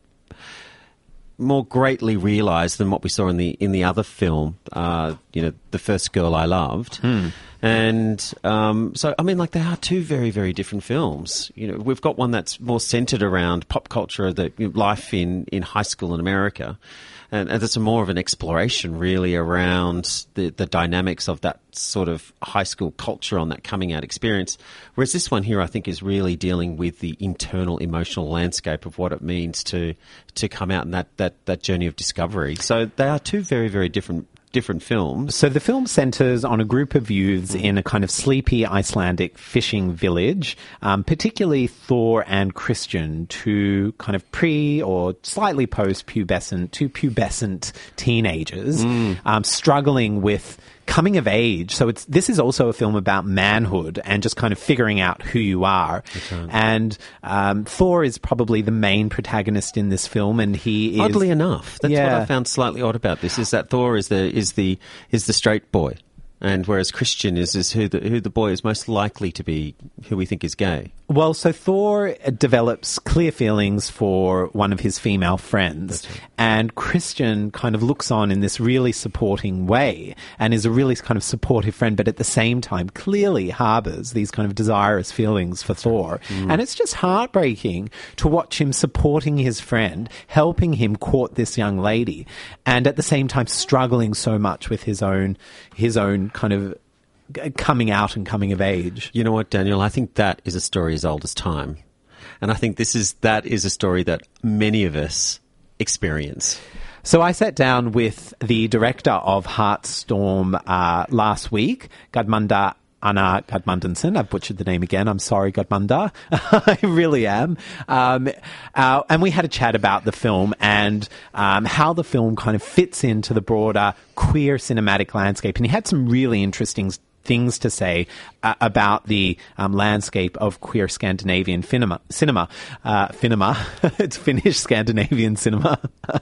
more greatly realised than what we saw in the in the other film. Uh, you know, The First Girl I Loved. Hmm. And um, so, I mean, like, they are two very, very different films. You know, we've got one that's more centred around pop culture, the life in, in high school in America. And, and it's a more of an exploration, really, around the, the dynamics of that sort of high school culture on that coming out experience. Whereas this one here, I think, is really dealing with the internal emotional landscape of what it means to to come out in that, that, that journey of discovery. So they are two very, very different different films. So the film centres on a group of youths in a kind of sleepy Icelandic fishing village, um, particularly Thor and Christian, two kind of pre or slightly post-pubescent, two pubescent teenagers, mm. um, struggling with coming of age. So it's this is also a film about manhood and just kind of figuring out who you are. Right. And um, Thor is probably the main protagonist in this film, and he is oddly enough. That's yeah. what I found slightly odd about this, is that Thor is the is the is the straight boy, and whereas Christian is is who the who the boy is most likely to be, who we think is gay. Well, so Thor develops clear feelings for one of his female friends, right. and Christian kind of looks on in this really supporting way and is a really kind of supportive friend, but at the same time clearly harbours these kind of desirous feelings for Thor. Mm. And it's just heartbreaking to watch him supporting his friend, helping him court this young lady, and at the same time struggling so much with his own his own kind of coming out and coming of age. You know what, Daniel? I think that is a story as old as time. And I think this is that is a story that many of us experience. So I sat down with the director of Heartstorm uh, last week, Gudmunda Anna Gudmundsson. I've butchered the name again. I'm sorry, Gudmunda. I really am. Um, uh, and we had a chat about the film and um, how the film kind of fits into the broader queer cinematic landscape. And he had some really interesting things to say uh, about the um, landscape of queer Scandinavian cinema. Cinema, uh, cinema. It's Finnish Scandinavian cinema. uh,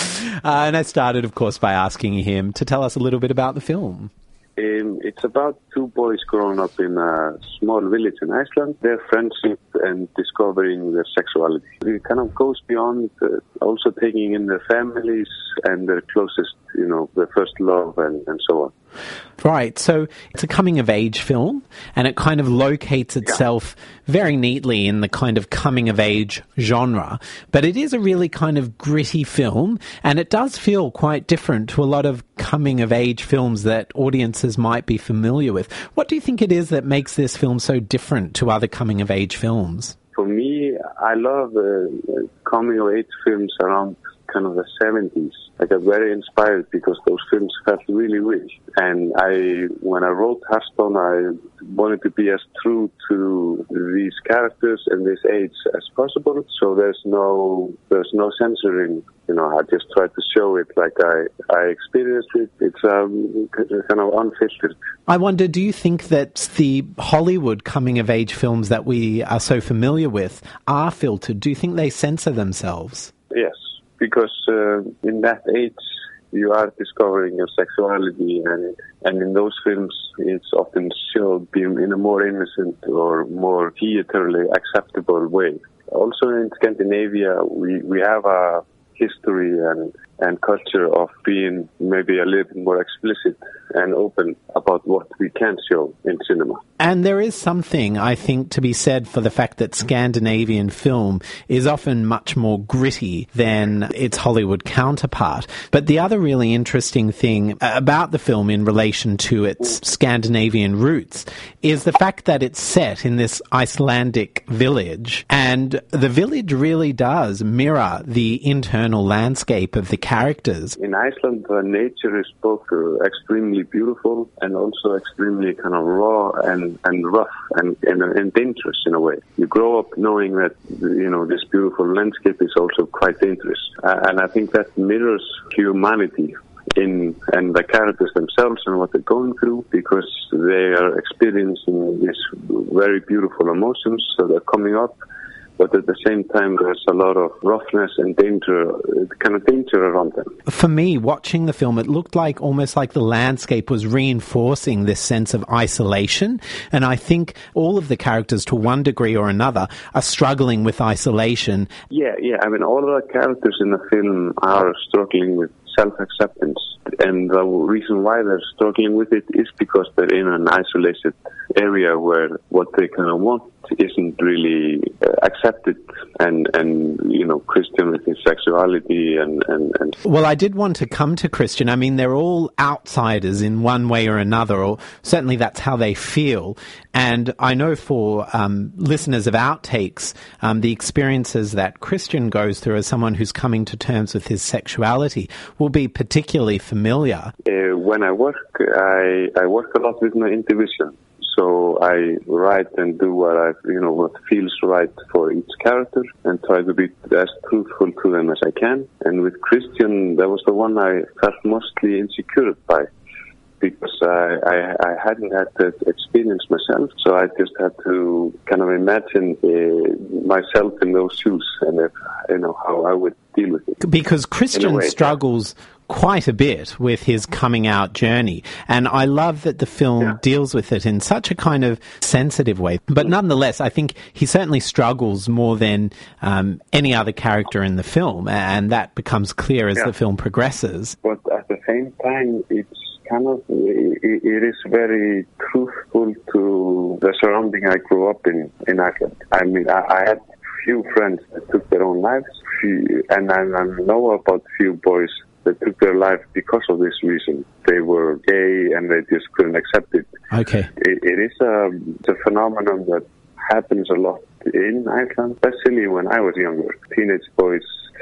and I started, of course, by asking him to tell us a little bit about the film. Um, it's about two boys growing up in a small village in Iceland, their friendship and discovering their sexuality. It kind of goes beyond uh, also taking in their families and their closest, you know, their first love and, and so on. Right, so it's a coming-of-age film, and it kind of locates itself yeah. very neatly in the kind of coming-of-age genre, but it is a really kind of gritty film, and it does feel quite different to a lot of coming-of-age films that audiences might be familiar with. What do you think it is that makes this film so different to other coming-of-age films? For me, I love uh, coming-of-age films around kind of the seventies. I got very inspired because those films felt really rich. And I, when I wrote Hearthstone, I wanted to be as true to these characters and this age as possible. So there's no, there's no censoring. You know, I just tried to show it like I, I experienced it. It's um, kind of unfiltered. I wonder, do you think that the Hollywood coming-of-age films that we are so familiar with are filtered? Do you think they censor themselves? Yes. Because uh, in that age, you are discovering your sexuality, and and in those films, it's often shown in a more innocent or more theatrically acceptable way. Also in Scandinavia, we, we have a history and, and culture of being maybe a little bit more explicit and open about what we can show in cinema. And there is something, I think, to be said for the fact that Scandinavian film is often much more gritty than its Hollywood counterpart. But the other really interesting thing about the film in relation to its Scandinavian roots is the fact that it's set in this Icelandic village, and the village really does mirror the internal landscape of the characters. In Iceland, uh, nature is both uh, extremely beautiful and also extremely kind of raw and, and rough and, and, and dangerous in a way. You grow up knowing that, you know, this beautiful landscape is also quite dangerous. Uh, and I think that mirrors humanity in and the characters themselves and what they're going through, because they are experiencing these very beautiful emotions, so they're coming up. But at the same time, there's a lot of roughness and danger, kind of danger around them. For me, watching the film, it looked like almost like the landscape was reinforcing this sense of isolation. And I think all of the characters, to one degree or another, are struggling with isolation. Yeah, yeah. I mean, all of the characters in the film are struggling with self-acceptance. And the reason why they're struggling with it is because they're in an isolated area where what they kind of want isn't really uh, accepted, and, and, you know, Christian with his sexuality and, and, and... Well, I did want to come to Christian. I mean, they're all outsiders in one way or another, or certainly that's how they feel. And I know for um, listeners of Outtakes, um, the experiences that Christian goes through as someone who's coming to terms with his sexuality will be particularly familiar. Uh, when I work, I, I work a lot with my intuition. So I write and do what I, you know, what feels right for each character, and try to be as truthful to them as I can. And with Christian, that was the one I felt mostly insecure by, because I, I, I hadn't had that experience myself. So I just had to kind of imagine uh, myself in those shoes, and if, you know, how I would deal with it. Because Christian struggles quite a bit with his coming out journey, and I love that the film yeah. deals with it in such a kind of sensitive way. But nonetheless, I think he certainly struggles more than um, any other character in the film, and that becomes clear as yeah. the film progresses. But at the same time, it's kind of, it, it is very truthful to the surrounding I grew up in, in Iceland. I mean, I, I had few friends that took their own lives, few, and I, I know about few boys that took their life because of this reason. They were gay and they just couldn't accept it. Okay. It, it is a, it's a phenomenon that happens a lot in Iceland, especially when I was younger. Teenage boys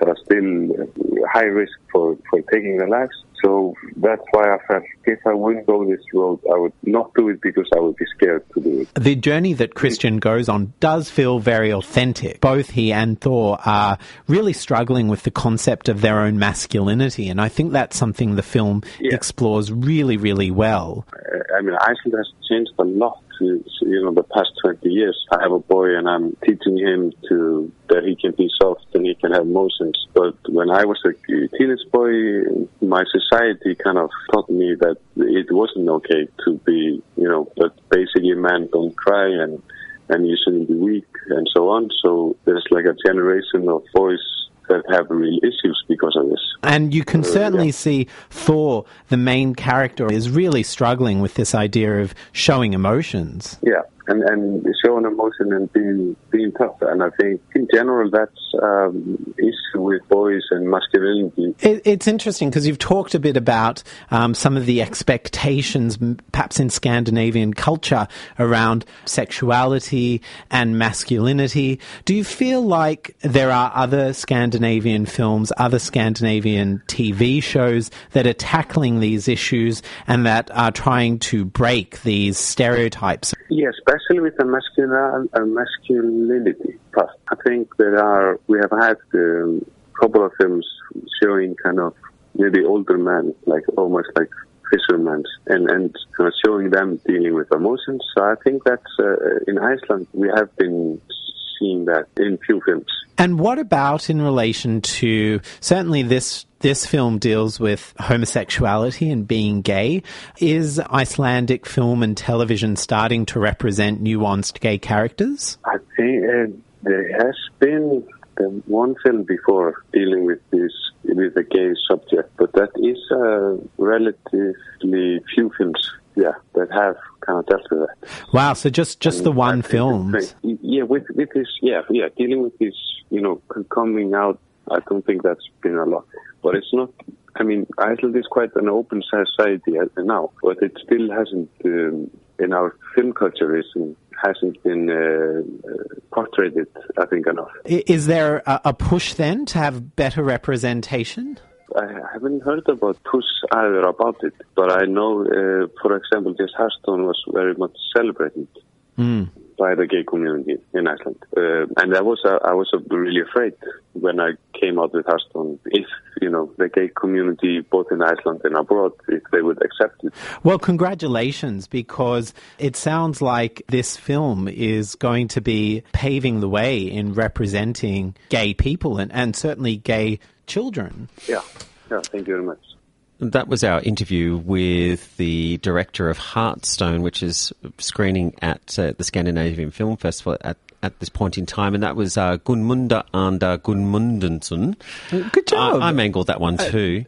that are still high risk for, for taking their lives. So that's why I felt if I wouldn't go this road, I would not do it because I would be scared to do it. The journey that Christian goes on does feel very authentic. Both he and Thor are really struggling with the concept of their own masculinity, and I think that's something the film yeah. explores really, really well. I mean, Iceland has changed a lot. You know, the past twenty years, I have a boy and I'm teaching him to that he can be soft and he can have emotions. But when I was a teenage boy, my society kind of taught me that it wasn't okay to be, you know, that basically men don't cry and, and you shouldn't be weak and so on. So there's like a generation of boys that have real issues because of this. And you can certainly uh, yeah. see Thor, the main character, is really struggling with this idea of showing emotions. Yeah, and, and showing emotion and being being tough. And I think, in general, that's um, issue with boys and masculinity. It, it's interesting because you've talked a bit about um, some of the expectations, perhaps in Scandinavian culture, around sexuality and masculinity. Do you feel like there are other Scandinavian films, other Scandinavian T V shows that are tackling these issues and that are trying to break these stereotypes? Yeah, especially with the masculine, uh, masculinity part. I think there are, we have had um, a couple of films showing kind of maybe older men, like almost like fishermen, and, and kind of showing them dealing with emotions. So I think that's, uh, in Iceland, we have been seeing that in few films. And what about in relation to, certainly this this film deals with homosexuality and being gay. Is Icelandic film and television starting to represent nuanced gay characters? I think uh, there has been the one film before dealing with this, with a gay subject, but that is uh, relatively few films, yeah, that have kind of dealt with that. Wow, so just, just and the one film? Yeah, with, with this, yeah, yeah, dealing with this, you know, coming out, I don't think that's been a lot. But it's not, I mean, Iceland is quite an open society now, but it still hasn't, um, in our film culture, it hasn't been uh, uh, portrayed, I think, enough. Is there a, a push then to have better representation? I haven't heard about push either about it, but I know, uh, for example, this Hearthstone was very much celebrated. Mm. By the gay community in Iceland. Uh, and I was uh, I was uh, really afraid when I came out with Hearthstone, if, you know, the gay community, both in Iceland and abroad, if they would accept it. Well, congratulations, because it sounds like this film is going to be paving the way in representing gay people and, and certainly gay children. Yeah, yeah, thank you very much. That was our interview with the director of Hearthstone, which is screening at uh, the Scandinavian Film Festival at, at this point in time, and that was uh, Gunmunda and uh, Gunmundsson. Good job. I, I mangled that one too.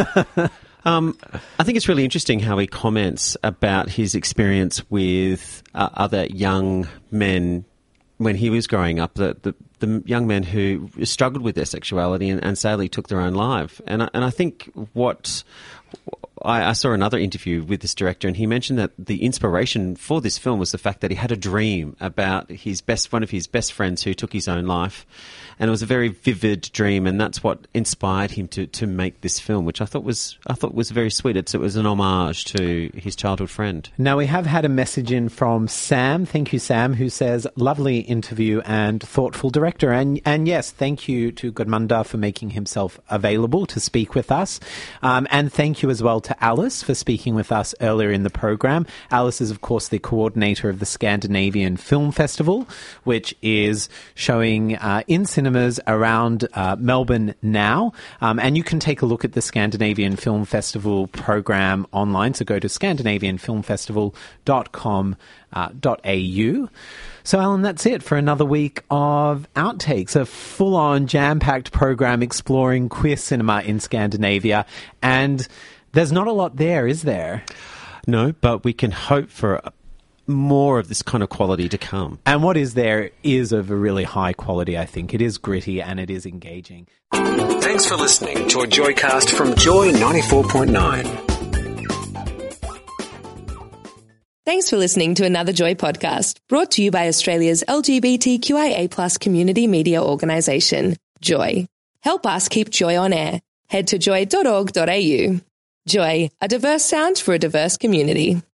um, I think it's really interesting how he comments about his experience with uh, other young men when he was growing up, the, the, the young men who struggled with their sexuality and, and sadly took their own life. And I, and I think what I, I saw another interview with this director, and he mentioned that the inspiration for this film was the fact that he had a dream about his best, one of his best friends who took his own life. And it was a very vivid dream, and that's what inspired him to, to make this film, which I thought was I thought was very sweet. It's, it was an homage to his childhood friend. Now, we have had a message in from Sam. Thank you, Sam, who says, lovely interview and thoughtful director. And and yes, thank you to Gudmunda for making himself available to speak with us. Um, and thank you as well to Alice for speaking with us earlier in the program. Alice is, of course, the coordinator of the Scandinavian Film Festival, which is showing uh, in cinema around uh, Melbourne now. Um, and you can take a look at the Scandinavian Film Festival program online. So go to scandinavian film festival dot com dot a u. So, Alan, that's it for another week of Outtakes, a full-on jam-packed program exploring queer cinema in Scandinavia. And there's not a lot there, is there? No, but we can hope for a more of this kind of quality to come. And what is there is of a really high quality, I think. It is gritty and it is engaging. Thanks for listening to a Joycast from Joy ninety-four point nine. Thanks for listening to another Joy podcast, brought to you by Australia's L G B T Q I A plus community media organisation, Joy. Help us keep Joy on air. Head to joy dot org dot a u. Joy, a diverse sound for a diverse community.